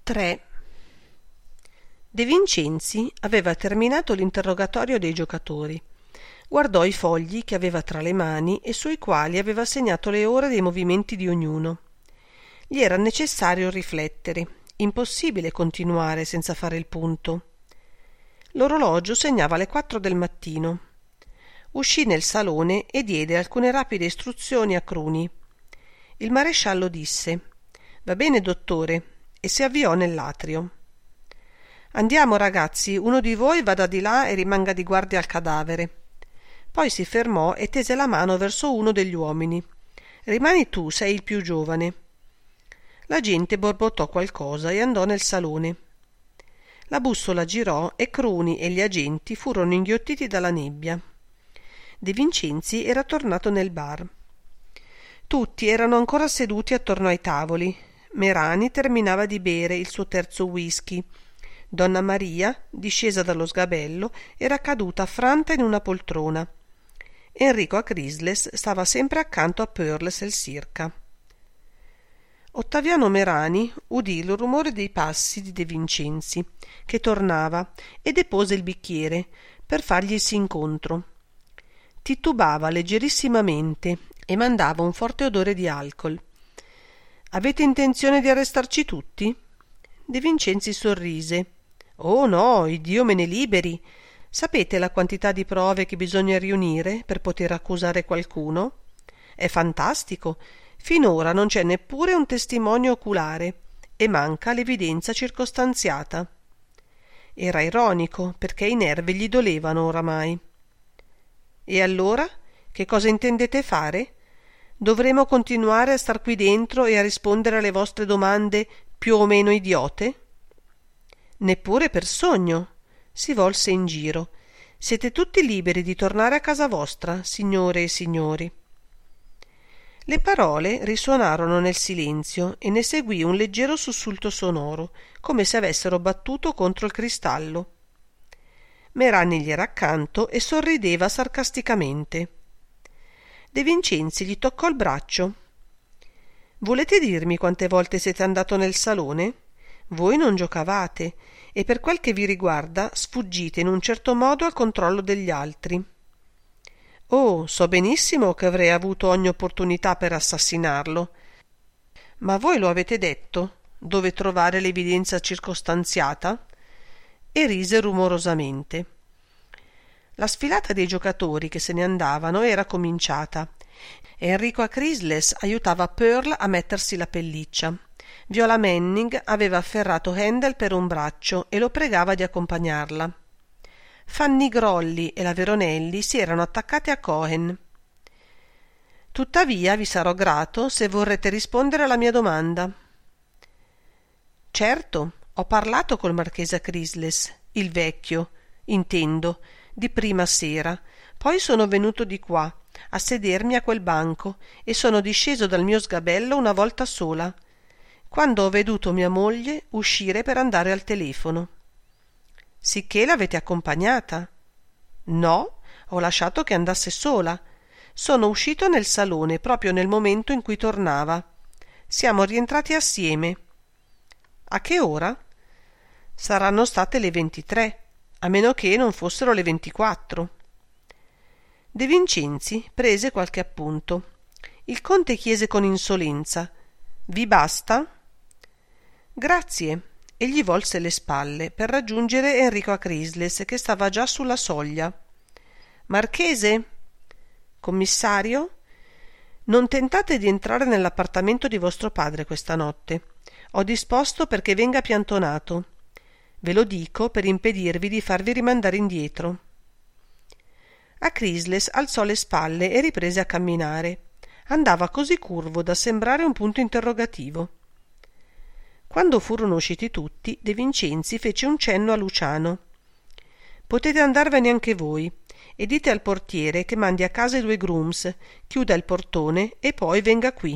3. De Vincenzi aveva terminato l'interrogatorio dei giocatori. Guardò i fogli che aveva tra le mani e sui quali aveva segnato le ore dei movimenti di ognuno. Gli era necessario riflettere, impossibile continuare senza fare il punto. L'orologio segnava le 4 del mattino. Uscì nel salone e diede alcune rapide istruzioni a Cruni. Il maresciallo disse: «Va bene, dottore», e si avviò nell'atrio. «Andiamo, ragazzi, uno di voi vada di là e rimanga di guardia al cadavere». Poi si fermò e tese la mano verso uno degli uomini. «Rimani tu, sei il più giovane». La gente borbottò qualcosa e andò nel salone. La bussola girò e Cruni e gli agenti furono inghiottiti dalla nebbia. De Vincenzi era tornato nel bar. Tutti erano ancora seduti attorno ai tavoli. Merani terminava di bere il suo terzo whisky. Donna Maria, discesa dallo sgabello, era caduta affranta in una poltrona. Enrico Acrisles stava sempre accanto a Pearls el Sirca. Ottaviano Merani udì il rumore dei passi di De Vincenzi, che tornava, e depose il bicchiere per farglisi incontro. Titubava leggerissimamente e mandava un forte odore di alcol. «Avete intenzione di arrestarci tutti?» De Vincenzi sorrise. «Oh no, Iddio me ne liberi! Sapete la quantità di prove che bisogna riunire per poter accusare qualcuno? È fantastico! Finora non c'è neppure un testimonio oculare e manca l'evidenza circostanziata». Era ironico, perché i nervi gli dolevano oramai. «E allora? Che cosa intendete fare? Dovremo continuare a star qui dentro e a rispondere alle vostre domande più o meno idiote?» «Neppure per sogno», si volse in giro. «Siete tutti liberi di tornare a casa vostra, signore e signori». Le parole risuonarono nel silenzio e ne seguì un leggero sussulto sonoro, come se avessero battuto contro il cristallo. Merani gli era accanto e sorrideva sarcasticamente. De Vincenzi gli toccò il braccio. «Volete dirmi quante volte siete andato nel salone? Voi non giocavate e per quel che vi riguarda sfuggite in un certo modo al controllo degli altri». «Oh, so benissimo che avrei avuto ogni opportunità per assassinarlo. Ma voi lo avete detto? Dove trovare l'evidenza circostanziata?» E rise rumorosamente. La sfilata dei giocatori che se ne andavano era cominciata. Enrico Acrisles aiutava Pearl a mettersi la pelliccia. Viola Manning aveva afferrato Handel per un braccio e lo pregava di accompagnarla. Fanny Grolli e la Veronelli si erano attaccate a Cohen. «Tuttavia vi sarò grato se vorrete rispondere alla mia domanda». «Certo, ho parlato col marchese Acrisles, il vecchio, intendo, di prima sera, poi sono venuto di qua a sedermi a quel banco e sono disceso dal mio sgabello una volta sola, quando ho veduto mia moglie uscire per andare al telefono». «Sicché l'avete accompagnata?» «No, ho lasciato che andasse sola. Sono uscito nel salone proprio nel momento in cui tornava. Siamo rientrati assieme». «A che ora?» «Saranno state le 23, a meno che non fossero le 24». De Vincenzi prese qualche appunto. Il conte chiese con insolenza: «Vi basta?» «Grazie», e gli volse le spalle per raggiungere Enrico Acrisles, che stava già sulla soglia. «Marchese?» «Commissario?» «Non tentate di entrare nell'appartamento di vostro padre questa notte. Ho disposto perché venga piantonato. Ve lo dico per impedirvi di farvi rimandare indietro». Acrisles alzò le spalle e riprese a camminare. Andava così curvo da sembrare un punto interrogativo. Quando furono usciti tutti, De Vincenzi fece un cenno a Luciano. «Potete andarvene anche voi e dite al portiere che mandi a casa i 2 grooms, chiuda il portone e poi venga qui».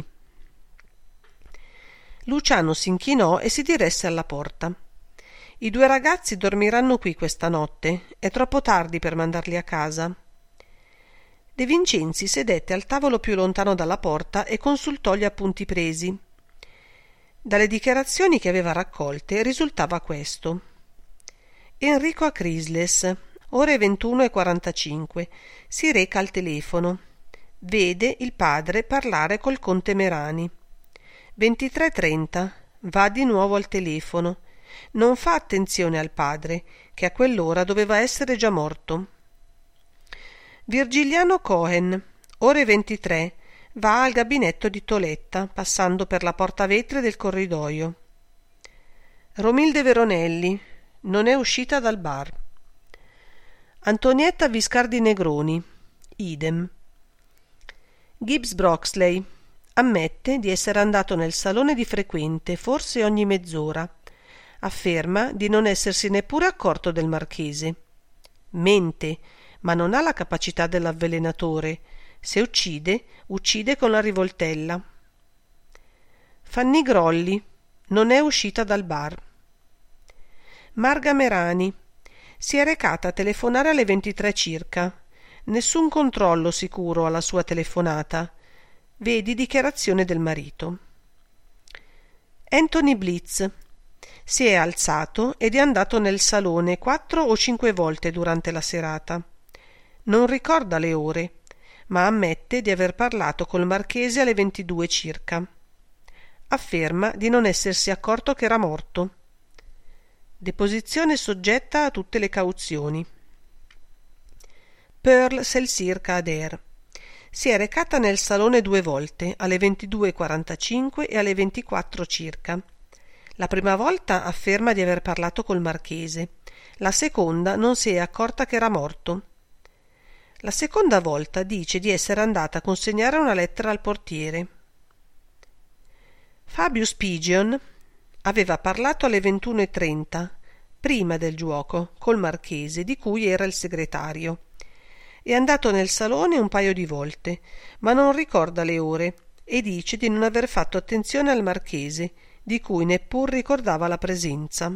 Luciano s'inchinò e si diresse alla porta. «I 2 ragazzi dormiranno qui questa notte. È troppo tardi per mandarli a casa». De Vincenzi sedette al tavolo più lontano dalla porta e consultò gli appunti presi. Dalle dichiarazioni che aveva raccolte risultava questo. Enrico a Chrysler, ore 21:45, si reca al telefono. Vede il padre parlare col conte Merani. 23:30, va di nuovo al telefono. Non fa attenzione al padre, che a quell'ora doveva essere già morto. Virgiliano Cohen, ore 23, va al gabinetto di Toletta, passando per la porta vetri del corridoio. Romilde Veronelli non è uscita dal bar. Antonietta Viscardi Negroni, idem. Gibbs Broxley ammette di essere andato nel salone di frequente, forse ogni mezz'ora. Afferma di non essersi neppure accorto del marchese. Mente, ma non ha la capacità dell'avvelenatore. Se uccide, uccide con la rivoltella. Fanny Grolli non è uscita dal bar. Marga Merani si è recata a telefonare alle 23 circa. Nessun controllo sicuro alla sua telefonata. Vedi dichiarazione del marito. Anthony Blitz si è alzato ed è andato nel salone 4 o 5 volte durante la serata. Non ricorda le ore, ma ammette di aver parlato col marchese alle 22 circa. Afferma di non essersi accorto che era morto. Deposizione soggetta a tutte le cauzioni. Pearl Selsir Kader si è recata nel salone 2 volte, alle 22:45 e alle 24 circa. La prima volta afferma di aver parlato col marchese, la seconda non si è accorta che era morto. La seconda volta dice di essere andata a consegnare una lettera al portiere. Fabius Pigeon aveva parlato alle 21:30, prima del giuoco, col marchese, di cui era il segretario. È andato nel salone un paio di volte, ma non ricorda le ore e dice di non aver fatto attenzione al marchese, di cui neppur ricordava la presenza.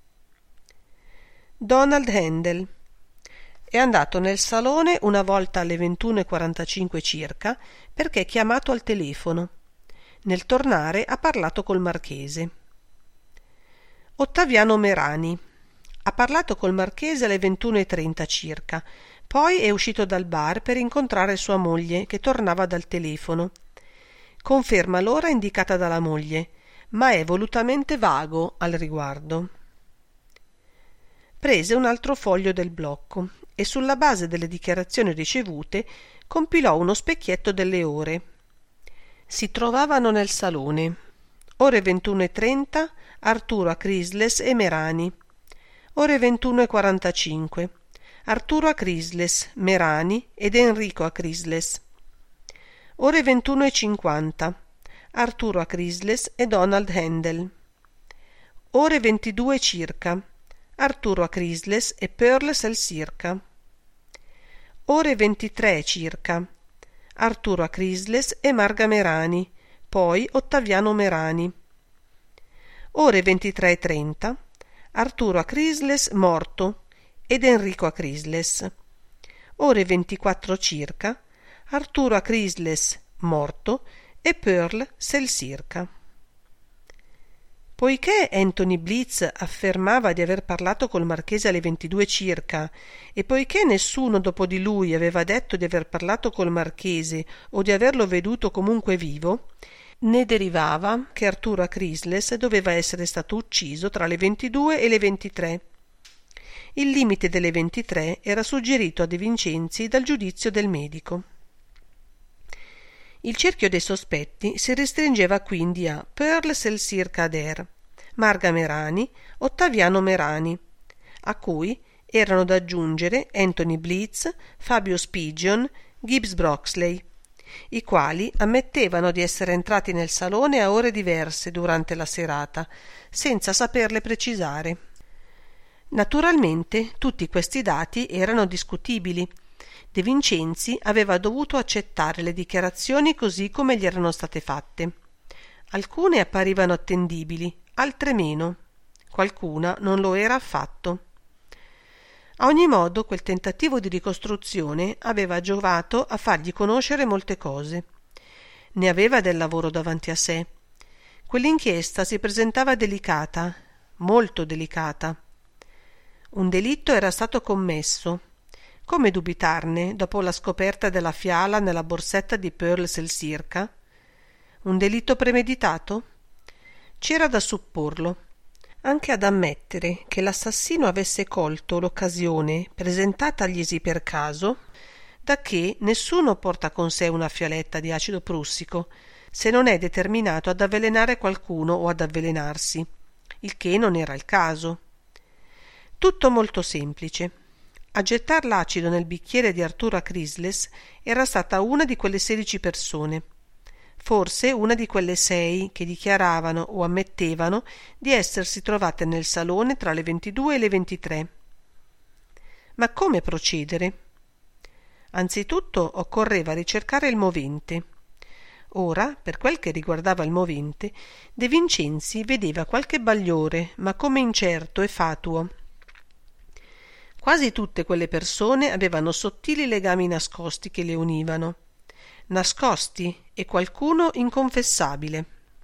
Donald Handel è andato nel salone una volta alle 21:45 circa perché chiamato al telefono. Nel tornare ha parlato col marchese. Ottaviano Merani ha parlato col marchese alle 21:30 circa, poi è uscito dal bar per incontrare sua moglie che tornava dal telefono. Conferma l'ora indicata dalla moglie, ma è volutamente vago al riguardo. Prese un altro foglio del blocco e sulla base delle dichiarazioni ricevute compilò uno specchietto delle ore. Si trovavano nel salone. Ore 21:30 Arturo a Chrysler e Merani. Ore 21:45 Arturo a Chrysler, Merani ed Enrico a Chrysler. Ore 21:50 Arturo a Chrysler e Donald Handel. Ore 22 circa Arturo a Chrysler e Pearl Selsirka. Ore 23 circa Arturo a Chrysler e Marga Merani, poi Ottaviano Merani. Ore 23:30 Arturo a Chrysler morto ed Enrico a Chrysler. Ore 24 circa Arturo a Chrysler morto e Pearl Selsirka. Poiché Anthony Blitz affermava di aver parlato col marchese alle 22 circa e poiché nessuno dopo di lui aveva detto di aver parlato col marchese o di averlo veduto comunque vivo, ne derivava che Arturo a Chrysler doveva essere stato ucciso tra le 22 e le 23. Il limite delle 23 era suggerito a De Vincenzi dal giudizio del medico. Il cerchio dei sospetti si restringeva quindi a Pearl Selsir Kader, Marga Merani, Ottaviano Merani, a cui erano da aggiungere Anthony Blitz, Fabio Spigion, Gibbs Broxley, i quali ammettevano di essere entrati nel salone a ore diverse durante la serata, senza saperle precisare. Naturalmente tutti questi dati erano discutibili. De Vincenzi aveva dovuto accettare le dichiarazioni così come gli erano state fatte. Alcune apparivano attendibili, altre meno. Qualcuna non lo era affatto. A ogni modo quel tentativo di ricostruzione aveva giovato a fargli conoscere molte cose. Ne aveva del lavoro davanti a sé. Quell'inchiesta si presentava delicata, molto delicata. Un delitto era stato commesso. Come dubitarne dopo la scoperta della fiala nella borsetta di Pearl Selzirka? Un delitto premeditato? C'era da supporlo, anche ad ammettere che l'assassino avesse colto l'occasione presentataglisi per caso, dacché nessuno porta con sé una fialetta di acido prussico se non è determinato ad avvelenare qualcuno o ad avvelenarsi, il che non era il caso. Tutto molto semplice. A gettar l'acido nel bicchiere di Arturo Chrysler era stata una di quelle 16 persone, forse una di quelle 6 che dichiaravano o ammettevano di essersi trovate nel salone tra le 22 e le 23. Ma come procedere? Anzitutto occorreva ricercare il movente. Ora, per quel che riguardava il movente, De Vincenzi vedeva qualche bagliore, ma come incerto e fatuo. Quasi tutte quelle persone avevano sottili legami nascosti che le univano. Nascosti e qualcuno inconfessabile.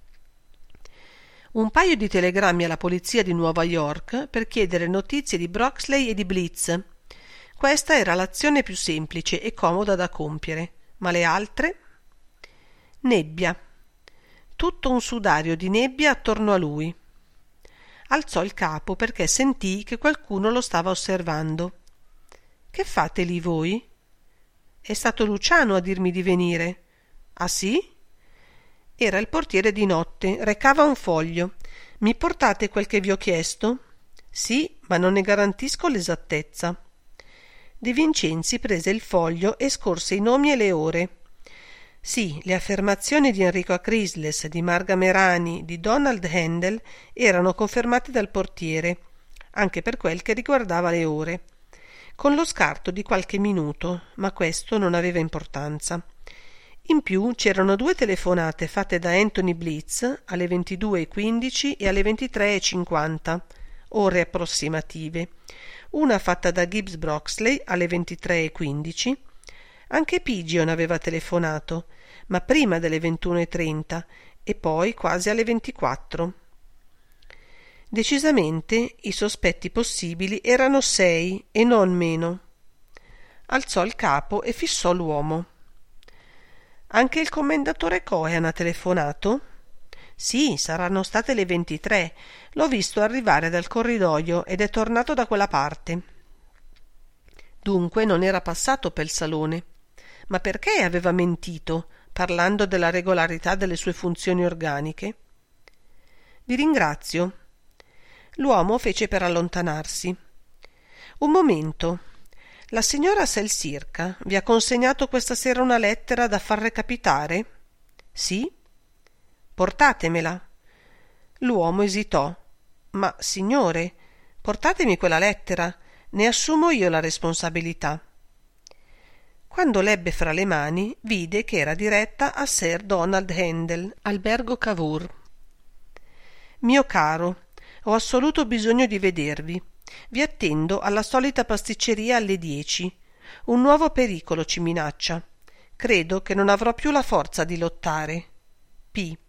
Un paio di telegrammi alla polizia di Nuova York per chiedere notizie di Broxley e di Blitz. Questa era l'azione più semplice e comoda da compiere, ma le altre? Nebbia. Tutto un sudario di nebbia attorno a lui. Alzò il capo perché sentì che qualcuno lo stava osservando. «Che fate lì voi?» «È stato Luciano a dirmi di venire». «Ah sì?» Era il portiere di notte, recava un foglio. «Mi portate quel che vi ho chiesto?» «Sì, ma non ne garantisco l'esattezza». De Vincenzi prese il foglio e scorse i nomi e le ore. Sì, le affermazioni di Enrico Chrysler, di Marga Merani, di Donald Handel erano confermate dal portiere, anche per quel che riguardava le ore, con lo scarto di qualche minuto, ma questo non aveva importanza. In più c'erano 2 telefonate fatte da Anthony Blitz alle 22:15 e alle 23:50, ore approssimative, una fatta da Gibbs Broxley alle 23:15. Anche Pigeon aveva telefonato, ma prima delle 21:30 e poi quasi alle 24. Decisamente i sospetti possibili erano 6 e non meno. Alzò il capo e fissò l'uomo. «Anche il commendatore Cohen ha telefonato?» «Sì, saranno state le 23. L'ho visto arrivare dal corridoio ed è tornato da quella parte». Dunque non era passato pel salone. Ma perché aveva mentito, parlando della regolarità delle sue funzioni organiche? «Vi ringrazio». L'uomo fece per allontanarsi. «Un momento. La signora Selzirka vi ha consegnato questa sera una lettera da far recapitare?» «Sì». «Portatemela». L'uomo esitò. «Ma, signore, portatemi quella lettera. Ne assumo io la responsabilità». Quando l'ebbe fra le mani, vide che era diretta a Sir Donald Handel, albergo Cavour. «Mio caro, ho assoluto bisogno di vedervi. Vi attendo alla solita pasticceria alle 10. Un nuovo pericolo ci minaccia. Credo che non avrò più la forza di lottare. P».